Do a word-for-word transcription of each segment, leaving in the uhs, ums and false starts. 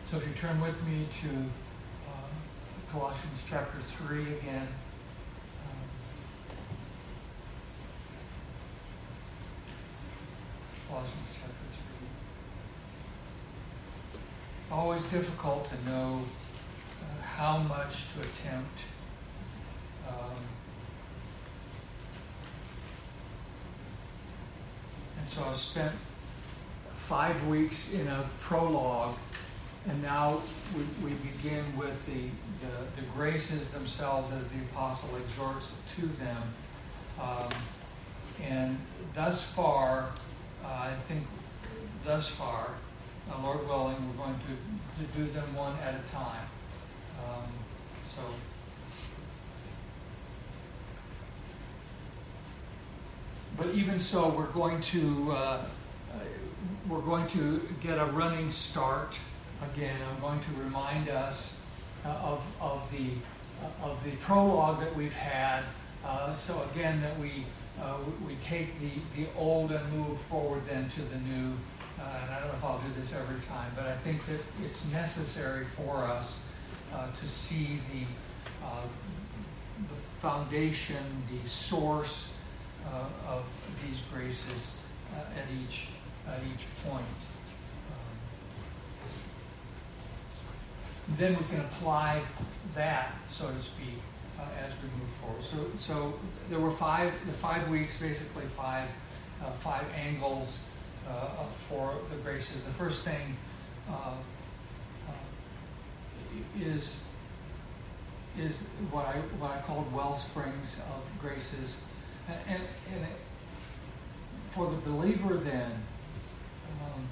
So if you turn with me to uh, Colossians chapter three again. Um, Colossians chapter three. It's always difficult to know uh, how much to attempt. Um, and so I've spent five weeks in a prologue, and now we, we begin with the, the, the graces themselves as the apostle exhorts to them. Um, and thus far, uh, I think thus far, uh, Lord willing, we're going to, to do them one at a time. Um, so, but even so, we're going to uh, we're going to get a running start. Again, I'm going to remind us uh, of of the uh, of the prologue that we've had. Uh, so again, that we uh, we, we take the the old and move forward then to the new. Uh, and I don't know if I'll do this every time, but I think that it's necessary for us uh, to see the uh, the foundation, the source uh, of these graces uh, at each at each point. Um, then we can apply that, so to speak, uh, as we move forward. So, so there were five the five weeks, basically five uh, five angles Uh, for the graces. The first thing uh, uh, is is what I what I called well springs of graces, and, and, and it, for the believer, then um,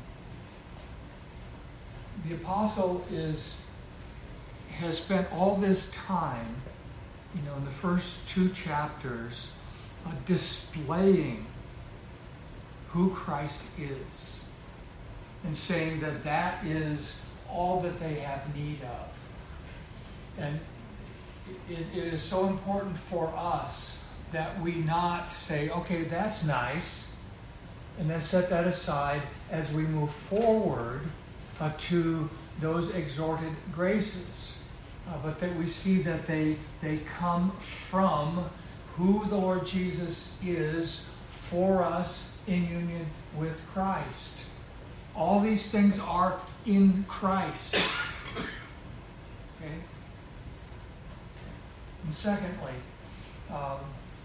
the apostle is has spent all this time, you know, in the first two chapters, uh, displaying who Christ is, and saying that that is all that they have need of. And it, it is so important for us that we not say, okay, that's nice, and then set that aside as we move forward uh, to those exhorted graces. Uh, but that we see that they, they come from who the Lord Jesus is for us in union with Christ. All these things are in Christ. Okay? And secondly, um,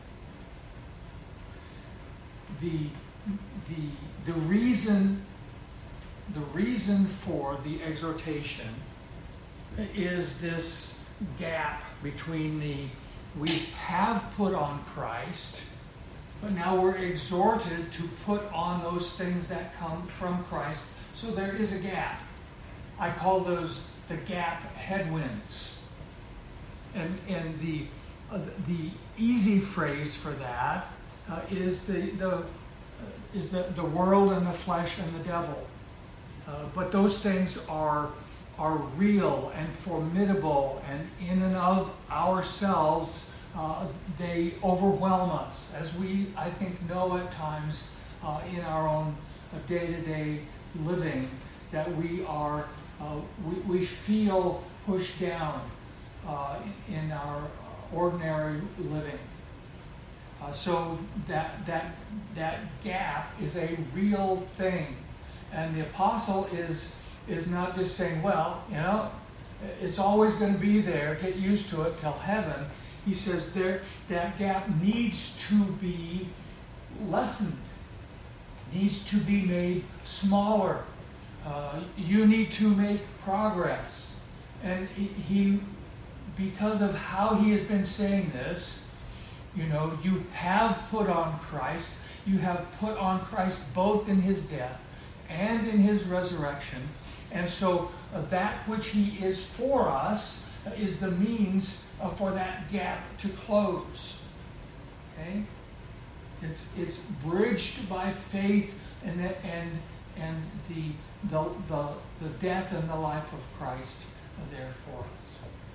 the the the reason the reason for the exhortation is this gap between the we have put on Christ, but now we're exhorted to put on those things that come from Christ. So there is a gap. I call those the gap headwinds. And and the uh, the easy phrase for that uh, is the the uh, is the, the world and the flesh and the devil. Uh, but those things are are real and formidable, and in and of ourselves, Uh, they overwhelm us, as we, I think, know at times uh, in our own uh, day-to-day living, that we are, uh, we, we feel pushed down uh, in our ordinary living. Uh, so that that that gap is a real thing, and the apostle is is not just saying, well, you know, it's always going to be there. Get used to it till heaven. He says there that gap needs to be lessened, needs to be made smaller. Uh, you need to make progress. And he, because of how he has been saying this, you know, you have put on Christ. You have put on Christ both in his death and in his resurrection. And so uh, that which he is for us uh, is the means Uh, for that gap to close. Okay? It's it's bridged by faith and the, and and the the the the death and the life of Christ are there for us.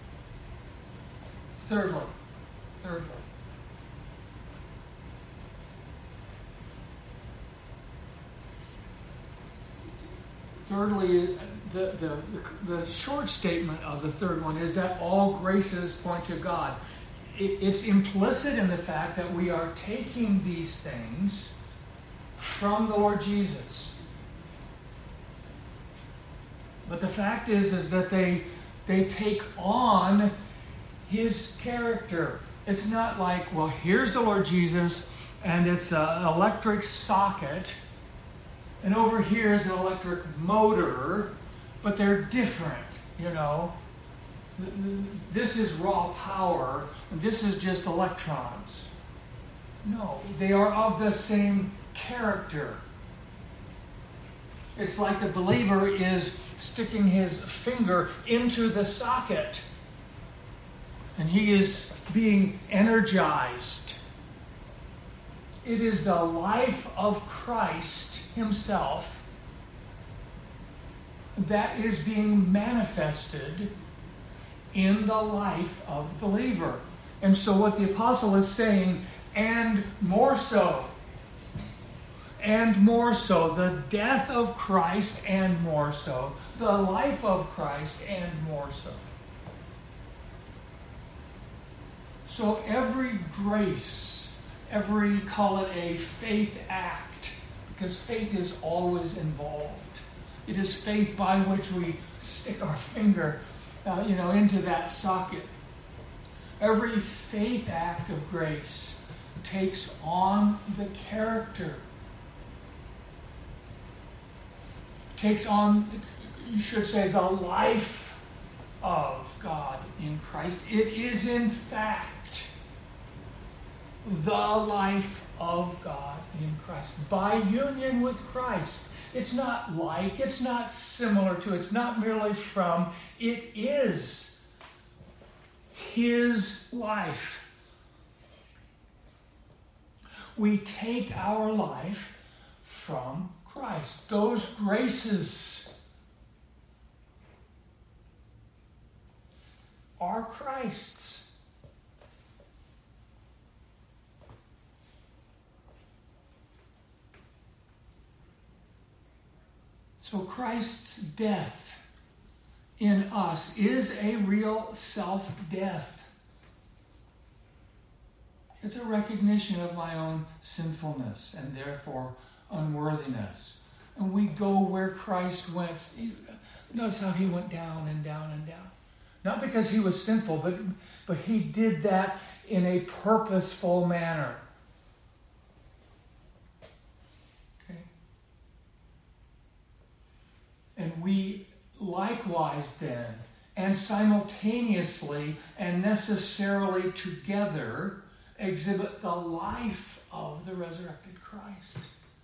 Thirdly, thirdly, thirdly, the, the, the, the short statement of the third one is that all graces point to God. It, it's implicit in the fact that we are taking these things from the Lord Jesus. But the fact is, is that they, they take on His character. It's not like, well, here's the Lord Jesus, and it's an electric socket, and over here is an electric motor, but they're different, you know. This is raw power, and this is just electrons. No, they are of the same character. It's like the believer is sticking his finger into the socket, and he is being energized. It is the life of Christ Himself that is being manifested in the life of the believer. And so what the apostle is saying, and more so, and more so, the death of Christ, and more so, the life of Christ, and more so. So every grace, every, call it a faith act, because faith is always involved. It is faith by which we stick our finger, uh, you know, into that socket. Every faith act of grace takes on the character, takes on, you should say, the life of God in Christ. It is in fact the life of God in Christ, by union with Christ. It's not like, it's not similar to, it's not merely from, it is His life. We take our life from Christ. Those graces are Christ's. So Christ's death in us is a real self-death. It's a recognition of my own sinfulness and therefore unworthiness. And we go where Christ went. Notice how He went down and down and down. Not because He was sinful, but, but He did that in a purposeful manner. And we likewise then, and simultaneously and necessarily together, exhibit the life of the resurrected Christ.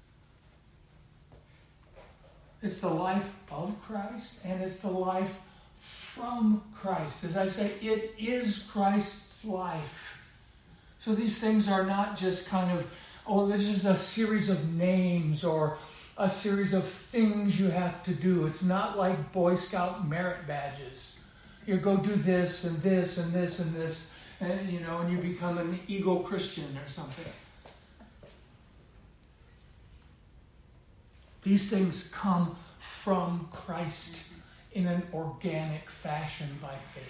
It's the life of Christ, and it's the life from Christ. As I say, it is Christ's life. So these things are not just kind of, oh, this is a series of names or a series of things you have to do. It's not like Boy Scout merit badges. You go do this and this and this and this, and you know, and you become an Eagle Christian or something. These things come from Christ in an organic fashion by faith.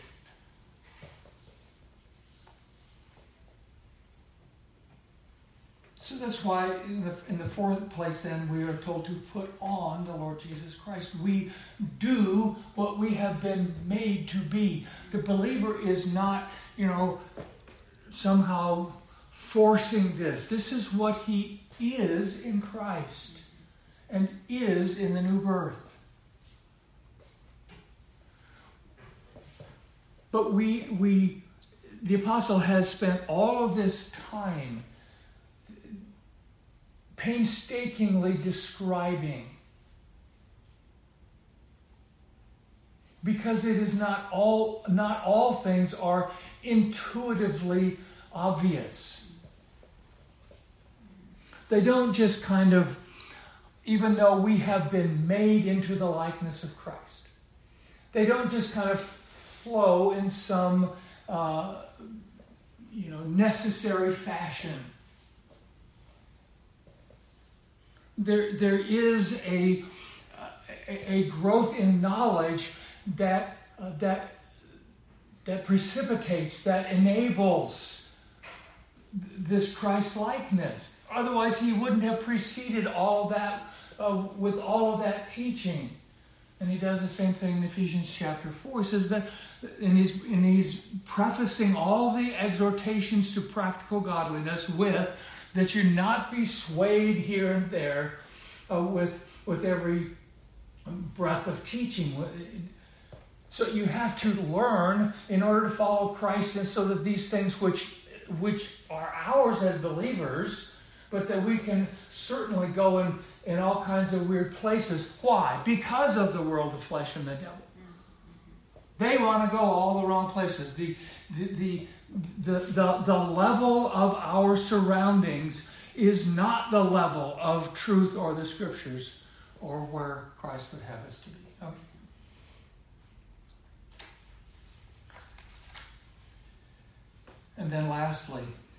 So that's why in the, in the fourth place then we are told to put on the Lord Jesus Christ. We do what we have been made to be. The believer is not, you know, somehow forcing this. This is what he is in Christ and is in the new birth. But we, we, the apostle has spent all of this time painstakingly describing, because it is not all, not all things are intuitively obvious. They don't just kind of, even though we have been made into the likeness of Christ, they don't just kind of flow in some, uh, you know, necessary fashion. There, there is a, a, a growth in knowledge that uh, that that precipitates, that enables this Christ-likeness. Otherwise, he wouldn't have preceded all that uh, with all of that teaching. And he does the same thing in Ephesians chapter four. He says that, and he's, and he's prefacing all the exhortations to practical godliness with that you not be swayed here and there uh, with, with every breath of teaching. So you have to learn in order to follow Christ, and so that these things which which are ours as believers, but that we can certainly go in, in all kinds of weird places. Why? Because of the world of flesh and the devil. They want to go all the wrong places. The, the, the, the, the, the level of our surroundings is not the level of truth or the Scriptures or where Christ would have us to be. Okay. And then lastly,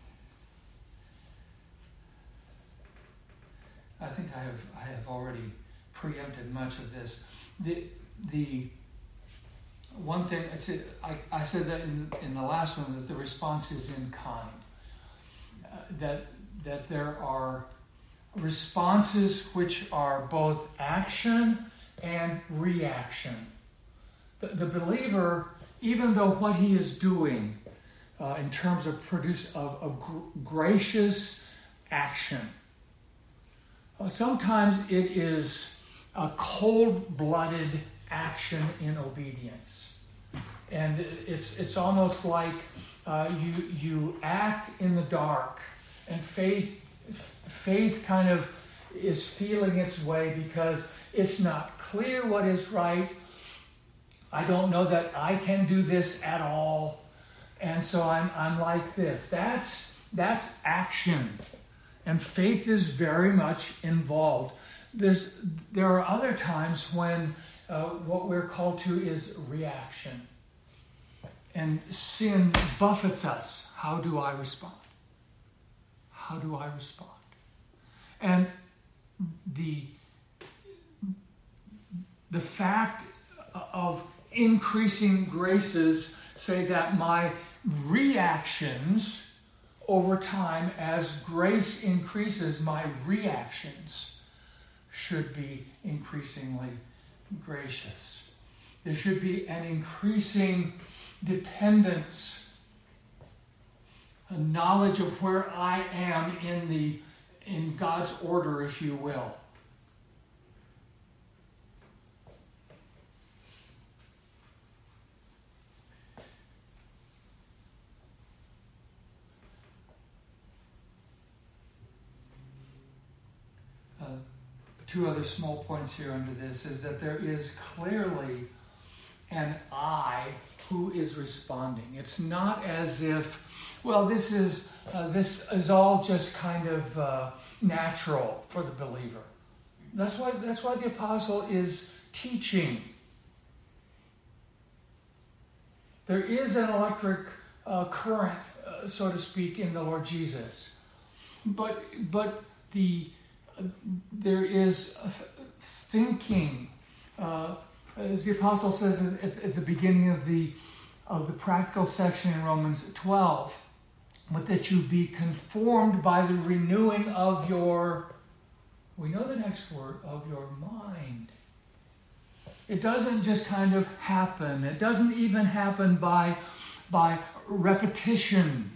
I think I have I have already preempted much of this. The the one thing it's a, I, I said that in, in the last one, that the response is in kind. Uh, that that there are responses which are both action and reaction. The, the believer, even though what he is doing uh, in terms of produce of, of gr- gracious action, uh, sometimes it is a cold-blooded action in obedience, and it's it's almost like uh, you you act in the dark, and faith faith kind of is feeling its way because it's not clear what is right. I don't know that I can do this at all, and so I'm I'm like this. That's that's action, and faith is very much involved. There's there are other times when uh, what we're called to is reaction, and sin buffets us. How do I respond? How do I respond? And the the fact of increasing graces say that my reactions over time, as grace increases, my reactions should be increasingly gracious. There should be an increasing dependence, a knowledge of where I am in the in God's order, if you will. Uh, two other small points here under this is that there is clearly an I who is responding. It's not as if, well, this is uh, this is all just kind of uh, natural for the believer. That's why that's why the apostle is teaching. There is an electric uh, current, uh, so to speak, in the Lord Jesus, but but the uh, there is a thinking. Uh, As the apostle says at, at the beginning of the of the practical section in Romans twelve, but that you be conformed by the renewing of your, we know the next word, of your mind. It doesn't just kind of happen. It doesn't even happen by, by repetition.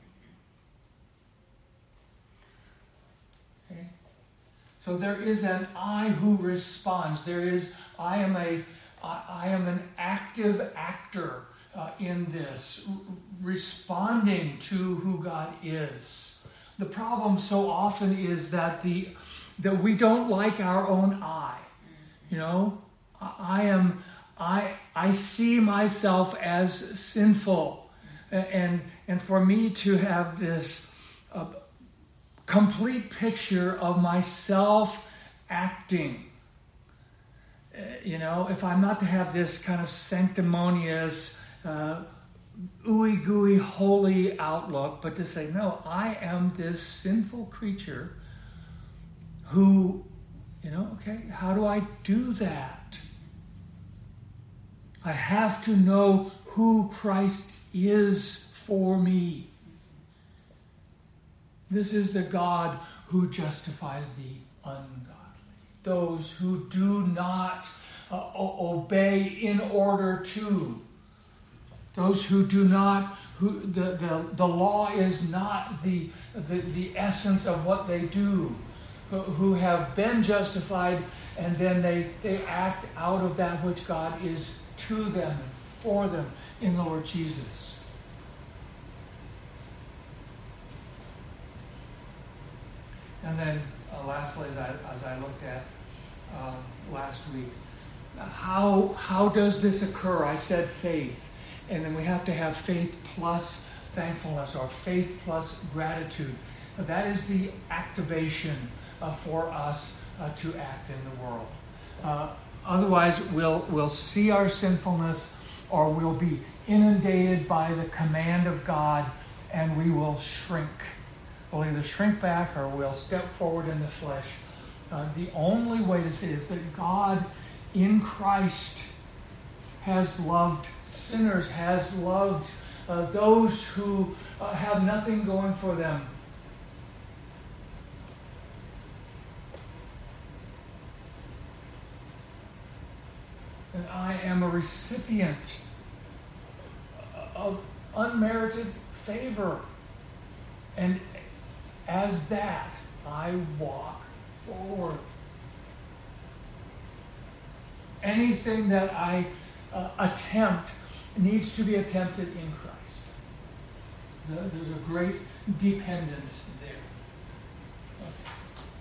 Okay? So there is an I who responds. There is I am a, I, I am an active actor uh, in this, r- responding to who God is. The problem so often is that the that we don't like our own I. You know, I, I am I I see myself as sinful, and and for me to have this uh, complete picture of myself acting. You know, if I'm not to have this kind of sanctimonious, uh, ooey gooey, holy outlook, but to say, no, I am this sinful creature who You know, okay, how do I do that? I have to know who Christ is for me. This is the God who justifies the ungodly. Those who do not uh, obey in order to. Those who do not, who the, the, the law is not the, the, the essence of what they do. Who, who have been justified, and then they, they act out of that which God is to them and for them in the Lord Jesus. And then uh, lastly, as I, as I looked at uh, last week, how, how does this occur? I said faith. And then we have to have faith plus thankfulness, or faith plus gratitude. That is the activation uh, for us uh, to act in the world. Uh, otherwise, we'll, we'll see our sinfulness, or we'll be inundated by the command of God, and we will shrink. We'll either shrink back or we'll step forward in the flesh. Uh, the only way to see it is that God in Christ has loved sinners, has loved uh, those who uh, have nothing going for them. And I am a recipient of unmerited favor. And as that, I walk forward. Anything that I uh, attempt needs to be attempted in Christ. There's a great dependence there. Okay.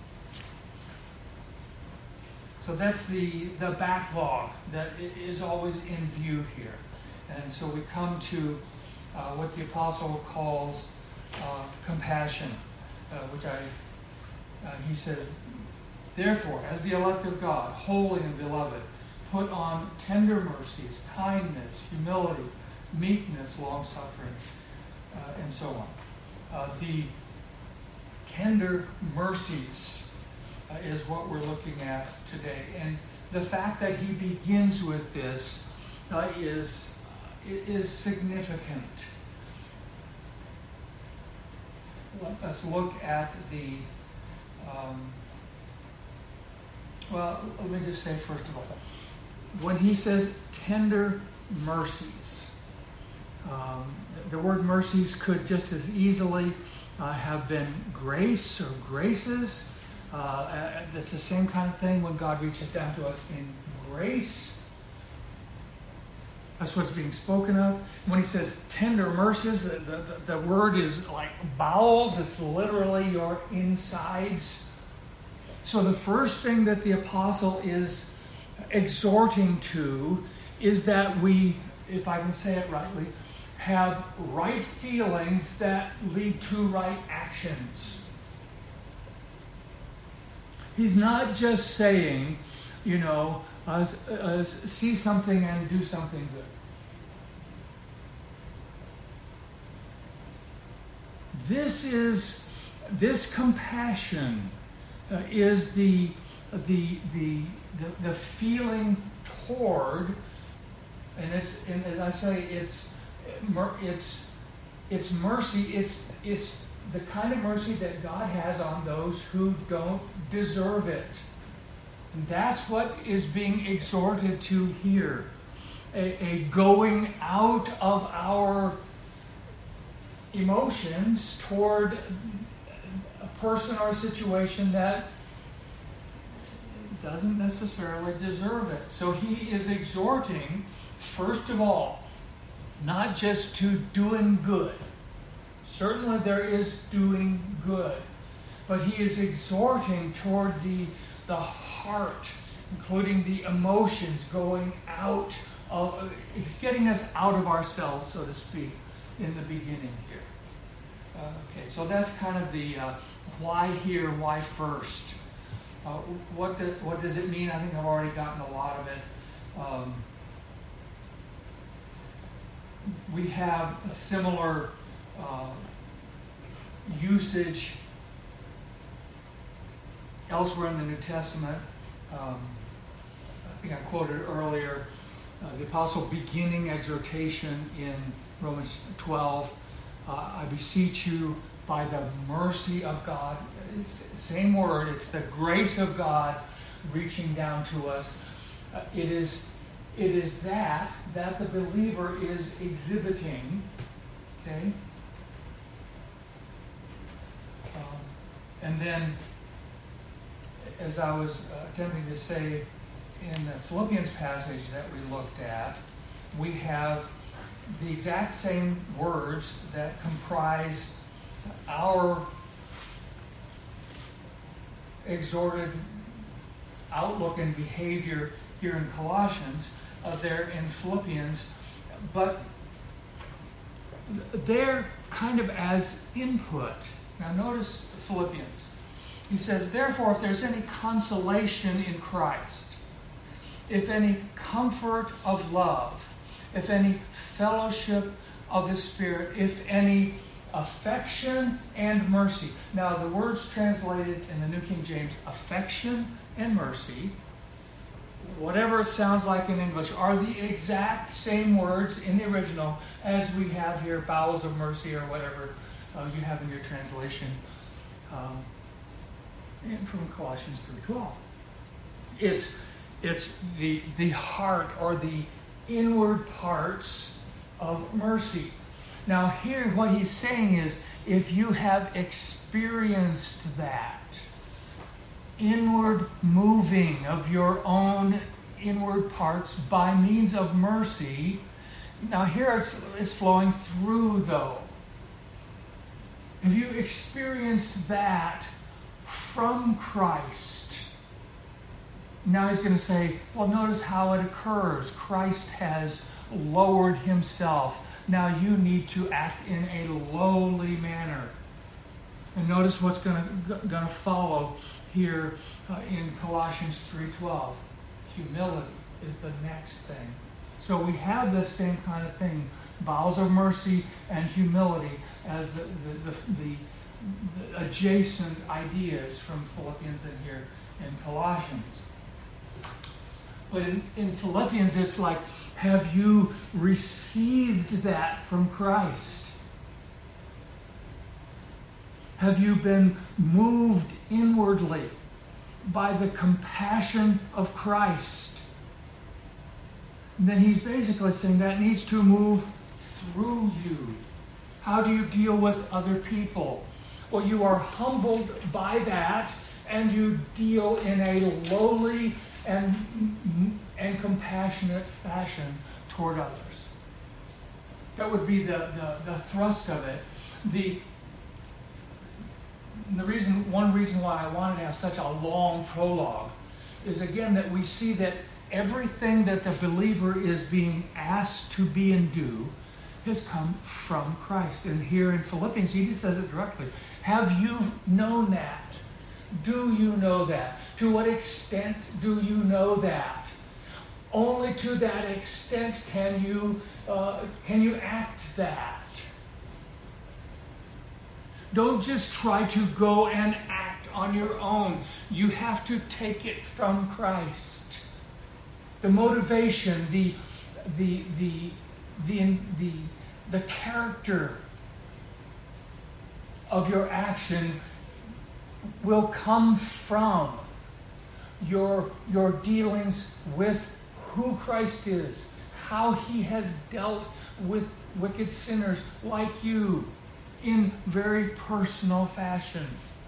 So that's the, the backlog that is always in view here. And so we come to uh, what the apostle calls uh, compassion, uh, which I, uh, he says, therefore, as the elect of God, holy and beloved, put on tender mercies, kindness, humility, meekness, long-suffering, uh, and so on. Uh, the tender mercies uh, is what we're looking at today. And the fact that he begins with this uh, is, is significant. Let's look at the, um, well, let me just say first of all, when he says tender mercies, um, the word mercies could just as easily uh, have been grace or graces. Uh, it's the same kind of thing when God reaches down to us in grace. That's what's being spoken of. When he says tender mercies, the, the, the word is like bowels. It's literally your insides. So the first thing that the apostle is exhorting to is that we, if I can say it rightly, have right feelings that lead to right actions. He's not just saying, you know, uh, uh, see something and do something good. This is, this compassion uh, is the, the, the, the, the feeling toward, and it's, and as I say, it's, it's, it's mercy, it's, it's the kind of mercy that God has on those who don't deserve it. And that's what is being exhorted to here. A, a going out of our emotions toward a person or a situation that doesn't necessarily deserve it. So he is exhorting, first of all, not just to doing good. Certainly there is doing good. But he is exhorting toward the, the heart, including the emotions going out of, it's getting us out of ourselves, so to speak, in the beginning here. Uh, okay, so that's kind of the uh, why here, why first. Uh, what, the, what does it mean? I think I've already gotten a lot of it. Um, we have a similar uh, usage elsewhere in the New Testament um, I think I quoted earlier, uh, the apostle beginning exhortation in Romans twelve, uh, I beseech you by the mercy of God. It's the same word, it's the grace of God reaching down to us. Uh, it is it is that that the believer is exhibiting, okay? Um, and then, as I was uh, attempting to say in the Philippians passage that we looked at, we have the exact same words that comprise our exhorted outlook and behavior here in Colossians, uh, there in Philippians, but they're kind of as input. Now notice Philippians. He says, therefore, if there's any consolation in Christ, if any comfort of love, if any fellowship of the Spirit, if any affection and mercy. Now, the words translated in the New King James, affection and mercy, whatever it sounds like in English, are the exact same words in the original as we have here, bowels of mercy or whatever uh, you have in your translation um, and from Colossians three twelve. It's, it's the, the heart or the inward parts of mercy. Now here what he's saying is, if you have experienced that inward moving of your own inward parts by means of mercy, now here it's, it's flowing through though. If you experience that from Christ, now he's going to say, well, notice how it occurs. Christ has lowered himself. Now you need to act in a lowly manner. And notice what's going to, going to follow here uh, in Colossians three twelve. Humility is the next thing. So we have this same kind of thing, bowels of mercy and humility as the, the, the, the, the adjacent ideas from Philippians and here in Colossians. But in, in Philippians, it's like, have you received that from Christ? Have you been moved inwardly by the compassion of Christ? And then he's basically saying that needs to move through you. How do you deal with other people? Well, you are humbled by that, and you deal in a lowly and, and compassionate fashion toward others. That would be the, the, the thrust of it. The, the reason, one reason why I wanted to have such a long prologue is, again, that we see that everything that the believer is being asked to be and do has come from Christ. And here in Philippians, he just says it directly. Have you known that? Do you know that? To what extent do you know that? Only to that extent can you uh, can you act that. Don't just try to go and act on your own. You have to take it from Christ. The motivation, the the the the the, the character of your action will come from your, your dealings with who Christ is, how he has dealt with wicked sinners like you in very personal fashion.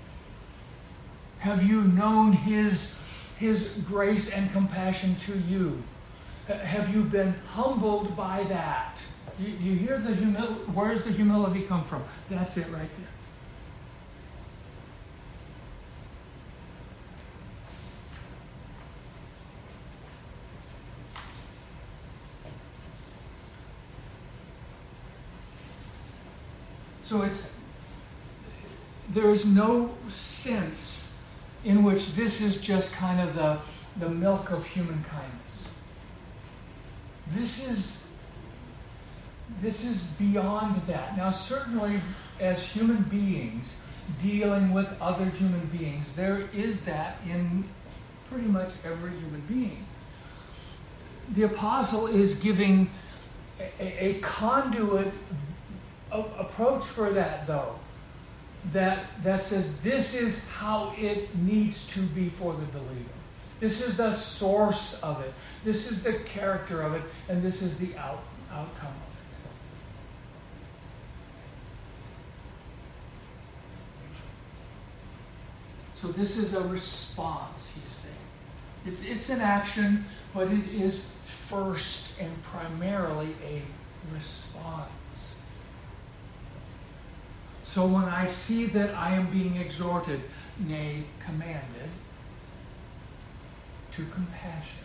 Have you known his, his grace and compassion to you? Have you been humbled by that? You, you hear the humility. Where does the humility come from? That's it right there. So it's, there is no sense in which this is just kind of the, the milk of human kindness. This is, this is beyond that. Now, certainly, as human beings dealing with other human beings, there is that in pretty much every human being. The apostle is giving a, a conduit a, approach for that, though, that, that says this is how it needs to be for the believer. This is the source of it. This is the character of it, and this is the out, outcome of it. So this is a response, he's saying. It's, it's an action, but it is first and primarily a response. So when I see that I am being exhorted, nay, commanded, to compassion,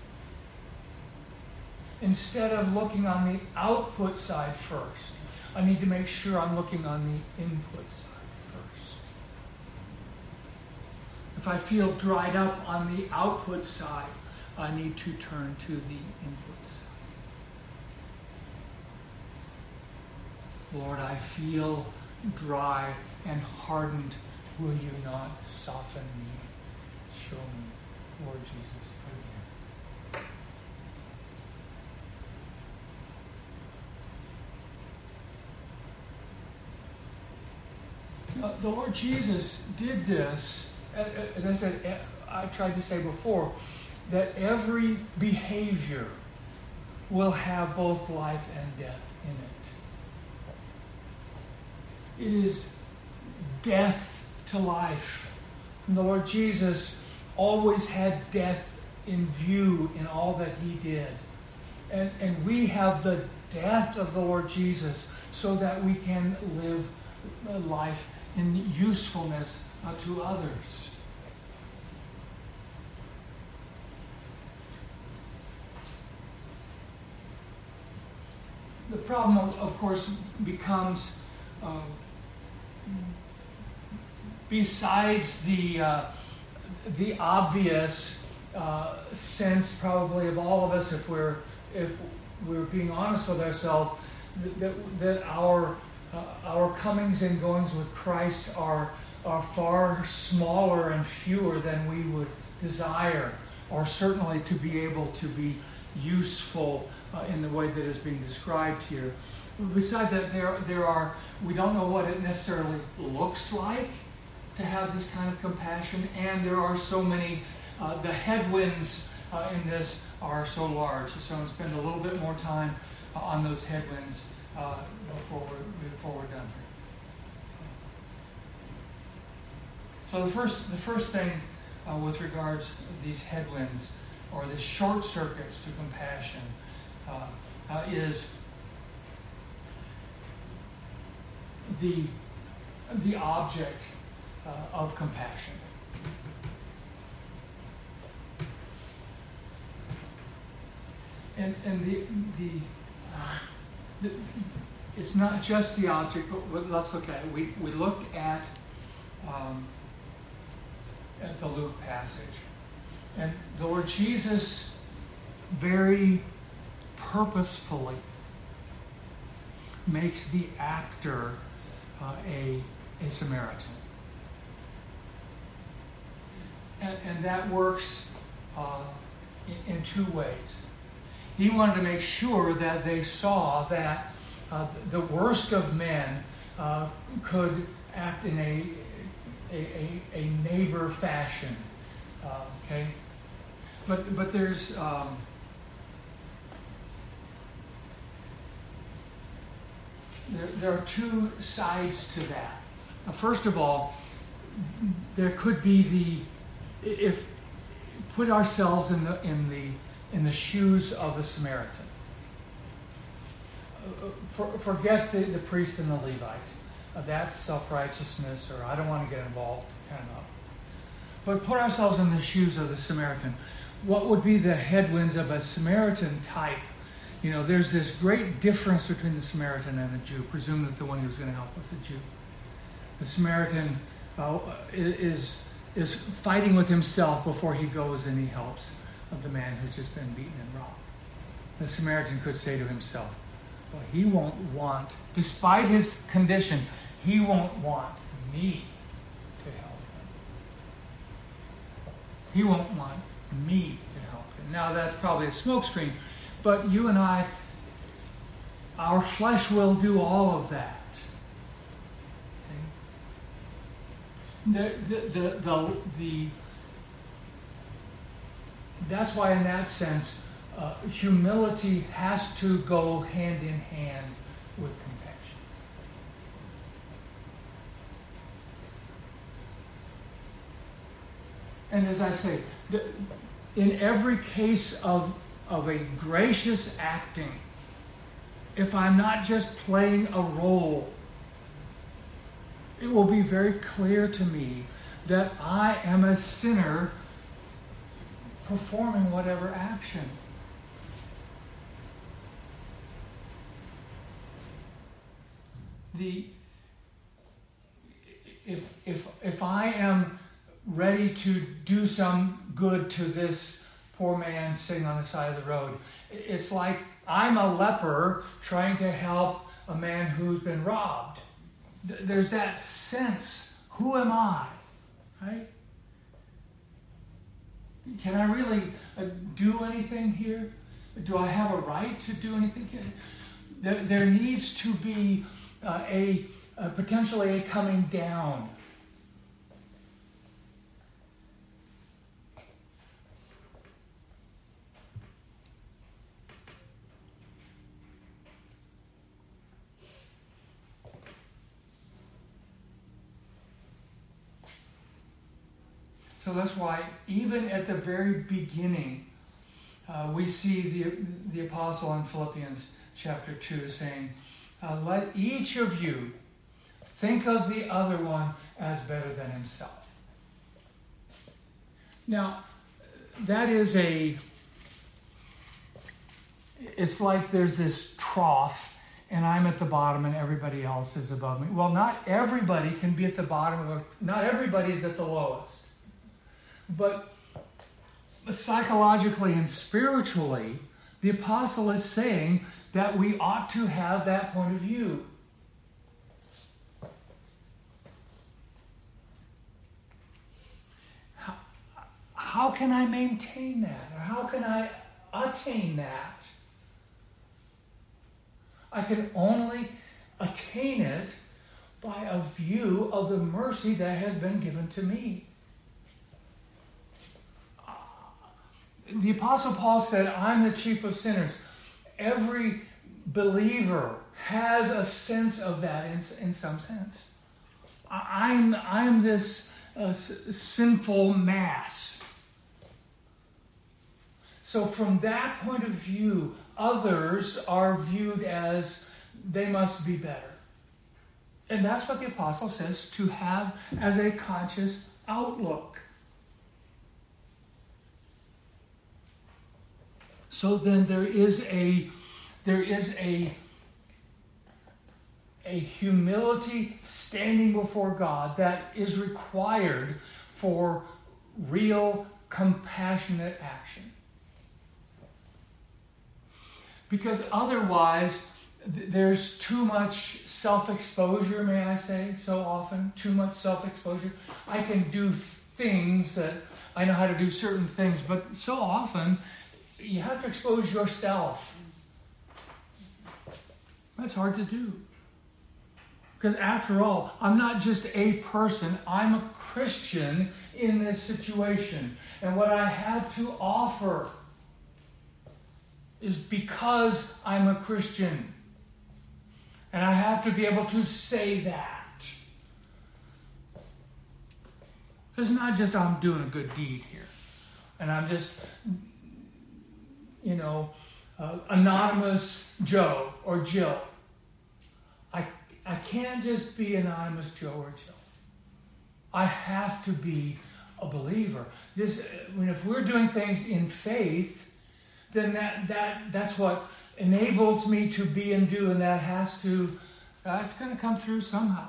instead of looking on the output side first, I need to make sure I'm looking on the input side first. If I feel dried up on the output side, I need to turn to the input side. Lord, I feel dry and hardened. Will you not soften me? Show me, Lord Jesus, again. Uh, the Lord Jesus did this. As I said, I tried to say before, that every behavior will have both life and death in it. It is death to life. And the Lord Jesus always had death in view in all that he did. And, and we have the death of the Lord Jesus so that we can live life in usefulness uh, to others. The problem, of, of course, becomes, uh, besides the uh, the obvious uh, sense, probably of all of us, if we're if we're being honest with ourselves, that that our uh, our comings and goings with Christ are are far smaller and fewer than we would desire, or certainly to be able to be useful uh, in the way that is being described here. Besides that, there there are we don't know what it necessarily looks like to have this kind of compassion, and there are so many. Uh, the headwinds uh, in this are so large. So I'm going to spend a little bit more time uh, on those headwinds uh, before we're before we're done here. So the first the first thing uh, with regards to these headwinds or the short circuits to compassion uh, uh, is the the object uh, of compassion. And and the the, uh, the it's not just the object, but let's look at it. We we look at um, at the Luke passage, and the Lord Jesus very purposefully makes the actor uh, a a Samaritan, and, and that works uh, in, in two ways. He wanted to make sure that they saw that uh, the worst of men uh, could act in a a, a, a neighbor fashion. Uh, okay, but but there's um, there there are two sides to that. Now, first of all, there could be the if put ourselves in the in the in the shoes of the Samaritan. Uh, for, forget the, the priest and the Levite. Uh, that's self-righteousness, or I don't want to get involved, kind of. But put ourselves in the shoes of the Samaritan. What would be the headwinds of a Samaritan type? You know, there's this great difference between the Samaritan and the Jew. Presume that the one who's going to help us is a Jew. The Samaritan uh, is, is fighting with himself before he goes and he helps of the man who's just been beaten and robbed. The Samaritan could say to himself, well, he won't want, despite his condition, he won't want me to help He won't want me to help him. Now that's probably a smokescreen, but you and I, our flesh will do all of that. Okay? The, the, the, the, the, that's why in that sense, uh, humility has to go hand in hand with compassion. And as I say, the, in every case of, of a gracious acting, if I'm not just playing a role, it will be very clear to me that I am a sinner performing whatever action. The, if, if, if I am ready to do some good to this poor man sitting on the side of the road, it's like I'm a leper trying to help a man who's been robbed. There's that sense, who am I? Right? Can I really uh, do anything here? Do I have a right to do anything here? There, there needs to be uh, a, a potentially a coming down. So that's why even at the very beginning, uh, we see the, the apostle in Philippians chapter two saying, uh, let each of you think of the other one as better than himself. Now, that is a, it's like there's this trough and I'm at the bottom and everybody else is above me. Well, not everybody can be at the bottom, of, not everybody's at the lowest. But psychologically and spiritually, the apostle is saying that we ought to have that point of view. How, how can I maintain that? Or how can I attain that? I can only attain it by a view of the mercy that has been given to me. The Apostle Paul said, I'm the chief of sinners. Every believer has a sense of that in, in some sense. I'm, I'm this uh, s- sinful mass. So from that point of view, others are viewed as they must be better. And that's what the apostle says to have as a conscious outlook. So then there is a there is a a humility standing before God that is required for real compassionate action. Because otherwise th- there's too much self-exposure, may I say, so often, too much self-exposure. I can do things that I know how to do certain things, but so often you have to expose yourself. That's hard to do. Because after all, I'm not just a person, I'm a Christian in this situation. And what I have to offer is because I'm a Christian. And I have to be able to say that. It's not just I'm doing a good deed here. And I'm just, you know, uh, anonymous Joe or Jill. I I can't just be anonymous Joe or Jill. I have to be a believer. This, I mean, if we're doing things in faith, then that that that's what enables me to be and do, and that has to, that's going to come through somehow.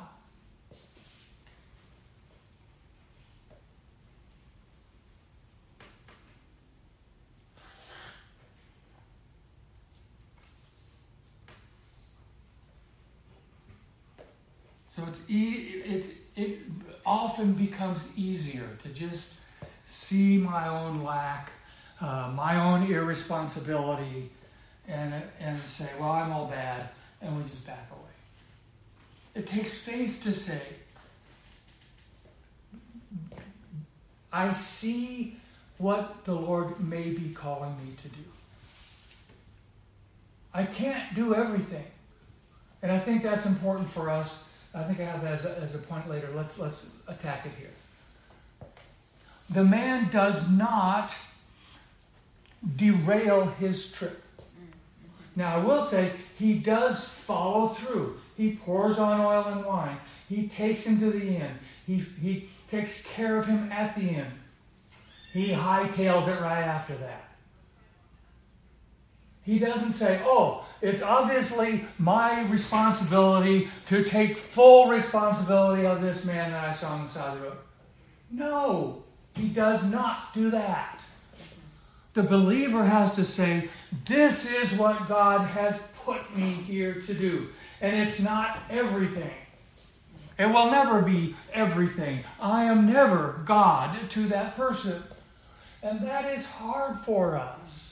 So it's e- it it often becomes easier to just see my own lack, uh, my own irresponsibility, and, and say, well, I'm all bad, and we just back away. It takes faith to say, I see what the Lord may be calling me to do. I can't do everything. And I think that's important for us. I think I have that as a, as a point later. Let's, let's attack it here. The man does not derail his trip. Now, I will say, he does follow through. He pours on oil and wine. He takes him to the inn. He, he takes care of him at the inn. He hightails it right after that. He doesn't say, oh, it's obviously my responsibility to take full responsibility of this man that I saw on the side of the road. No, he does not do that. The believer has to say, this is what God has put me here to do. And it's not everything. It will never be everything. I am never God to that person. And that is hard for us.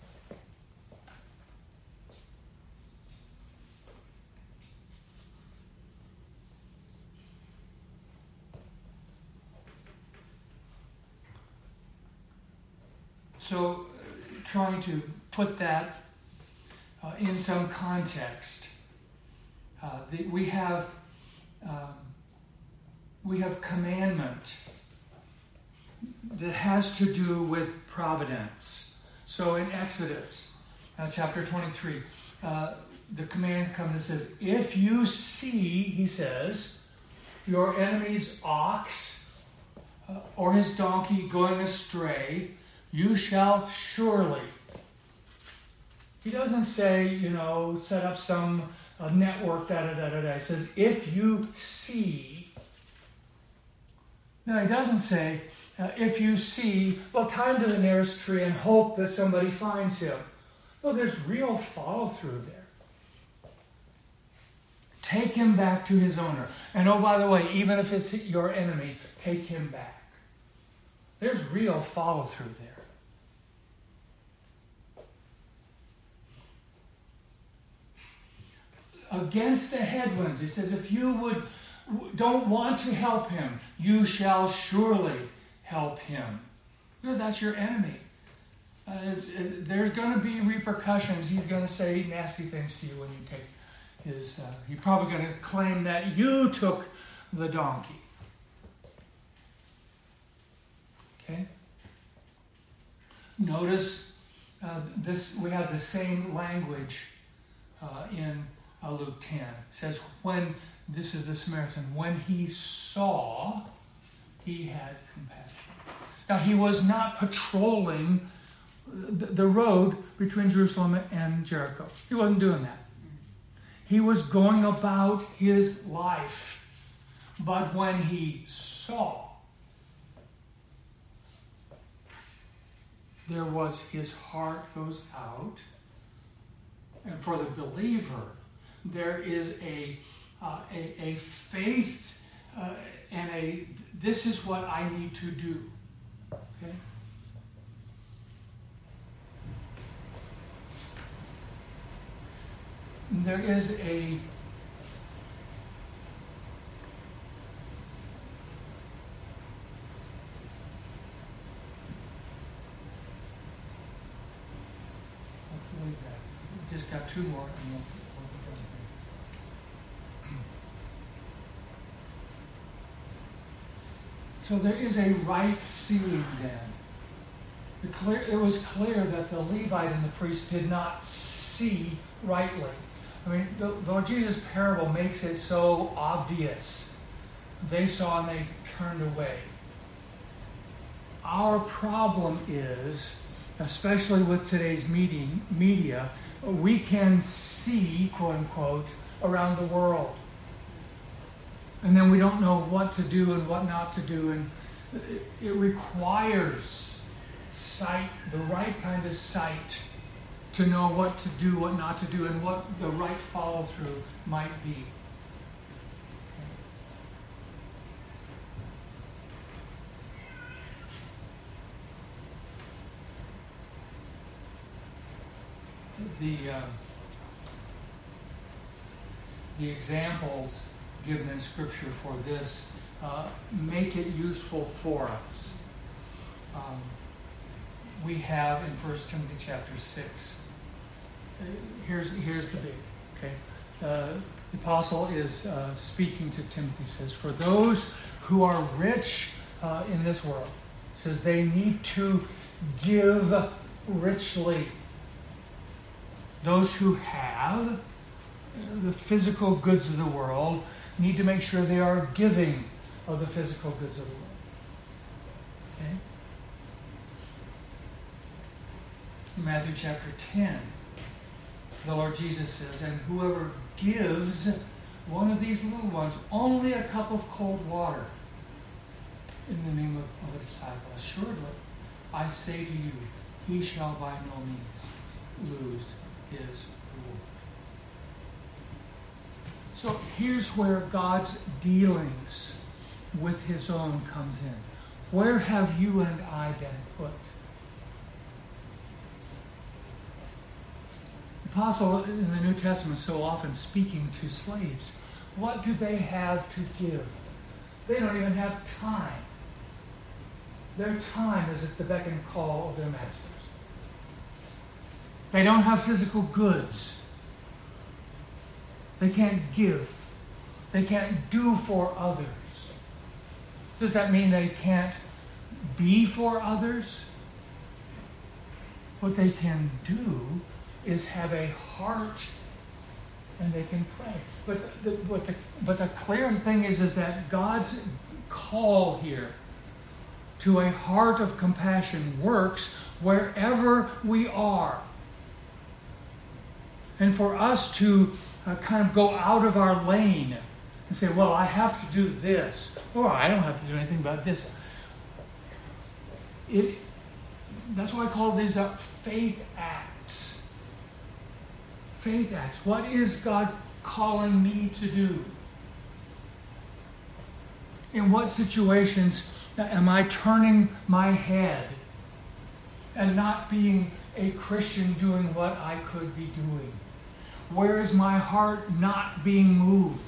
So, trying to put that uh, in some context, uh, the, we have um, we have commandment that has to do with providence. So, in Exodus uh, chapter twenty-three, uh, the command comes and says, "If you see," he says, "your enemy's ox uh, or his donkey going astray, you shall surely." He doesn't say, you know, set up some uh, network, da da da da da. He says, if you see. No, he doesn't say, uh, if you see, well, tie him to the nearest tree and hope that somebody finds him. No, there's real follow through there. Take him back to his owner. And oh, by the way, even if it's your enemy, take him back. There's real follow through there. Against the headwinds, he says, if you would don't want to help him, you shall surely help him. Because that's your enemy. Uh, it's, it, there's going to be repercussions. He's going to say nasty things to you when you take his... Uh, he's probably going to claim that you took the donkey. Okay? Notice uh, this. We have the same language uh, in uh, Luke ten. It says, when, this is the Samaritan, when he saw, he had compassion. Now, he was not patrolling the, the road between Jerusalem and Jericho. He wasn't doing that. He was going about his life. But when he saw, there was, his heart goes out. And for the believer, there is a uh, a, a faith uh, and a, this is what I need to do. Okay? There is a let's leave that. We just got two more. And we'll, So there is a right seeing then. It, clear, it was clear that the Levite and the priest did not see rightly. I mean, the Lord Jesus' parable makes it so obvious. They saw and they turned away. Our problem is, especially with today's meeting, media, we can see, quote unquote, around the world. And then we don't know what to do and what not to do. And it, it requires sight, the right kind of sight, to know what to do, what not to do, and what the right follow-through might be. the uh, the examples given in Scripture for this uh, make it useful for us. Um, we have in First Timothy chapter six. Uh, here's here's the big. Okay, uh, the apostle is uh, speaking to Timothy. Says, for those who are rich uh, in this world, says they need to give richly. Those who have the physical goods of the world need to make sure they are giving of the physical goods of the world. Okay? In Matthew chapter ten, the Lord Jesus says, and whoever gives one of these little ones only a cup of cold water in the name of, of a disciple, assuredly, I say to you, he shall by no means lose his reward. So here's where God's dealings with his own comes in. Where have you and I been put? The apostle in the New Testament so often speaking to slaves. What do they have to give? They don't even have time. Their time is at the beck and call of their masters. They don't have physical goods. They can't give. They can't do for others. Does that mean they can't be for others? What they can do is have a heart and they can pray. But the, but the, but the clear thing is, is that God's call here to a heart of compassion works wherever we are. And for us to uh, kind of go out of our lane and say, well, I have to do this, or I don't have to do anything about this. It, that's why I call these uh, faith acts. Faith acts. What is God calling me to do? In what situations am I turning my head and not being a Christian doing what I could be doing? Where is my heart not being moved?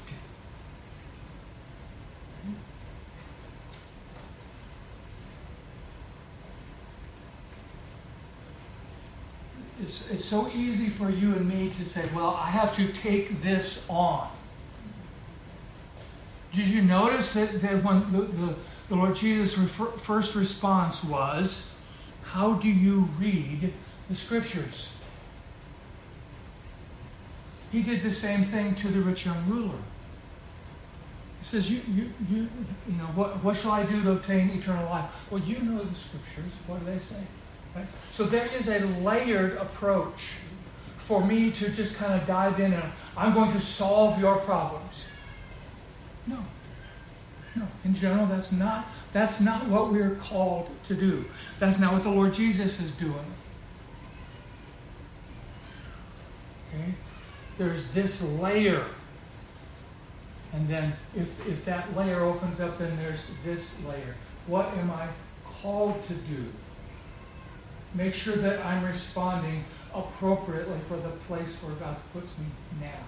It's, it's so easy for you and me to say, well, I have to take this on. Did you notice that, that when the, the, the Lord Jesus' refer, first response was, how do you read the Scriptures? He did the same thing to the rich young ruler. He says, you, you, you, you know, what, what shall I do to obtain eternal life? Well, you know the Scriptures. What do they say? Right? So there is a layered approach for me to just kind of dive in and I'm going to solve your problems. No. No. In general, that's not, that's not what we're called to do. That's not what the Lord Jesus is doing. Okay? There's this layer. And then if, if that layer opens up, then there's this layer. What am I called to do? Make sure that I'm responding appropriately for the place where God puts me now.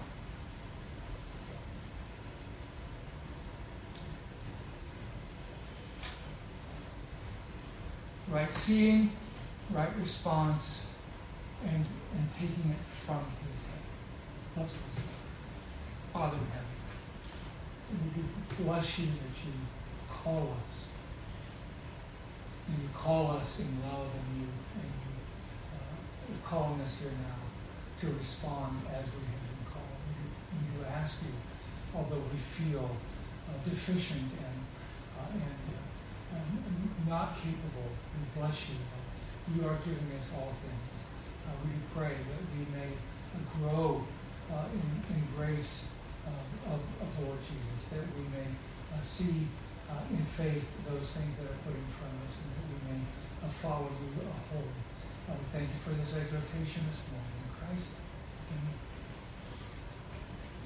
Right seeing, right response, and, and taking it from his hand. Let's pray. Father in heaven, we bless you that you call us. And you call us in love, and you, and you uh, are calling us here now to respond as we have been called. We do ask you, although we feel uh, deficient and, uh, and, uh, and not capable, we bless you that you are giving us all things. Uh, we pray that we may uh, grow uh, in, in grace uh, of, of the Lord Jesus, that we may uh, see Uh, in faith, those things that are put in front of us, and that we may uh, follow you uh, wholly. Uh, we thank you for this exhortation this morning. In Christ, amen.